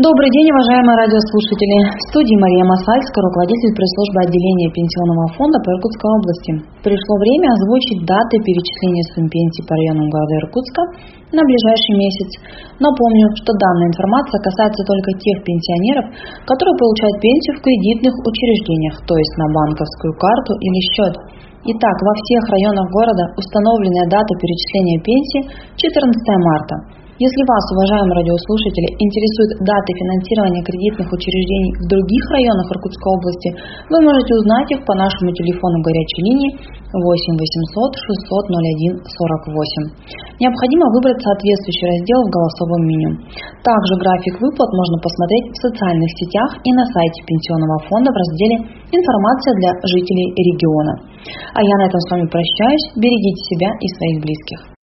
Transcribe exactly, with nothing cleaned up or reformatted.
Добрый день, уважаемые радиослушатели. В студии Мария Масальская, руководитель пресс-службы отделения Пенсионного фонда по Иркутской области. Пришло время озвучить даты перечисления сумм пенсий по районам города Иркутска на ближайший месяц. Напомню, что данная информация касается только тех пенсионеров, которые получают пенсию в кредитных учреждениях, то есть на банковскую карту или счет. Итак, во всех районах города установленная дата перечисления пенсии четырнадцатое марта. Если вас, уважаемые радиослушатели, интересуют даты финансирования кредитных учреждений в других районах Иркутской области, вы можете узнать их по нашему телефону горячей линии восемь восемьсот шестьсот ноль один сорок восемь. Необходимо выбрать соответствующий раздел в голосовом меню. Также график выплат можно посмотреть в социальных сетях и на сайте Пенсионного фонда в разделе «Информация для жителей региона». А я на этом с вами прощаюсь. Берегите себя и своих близких.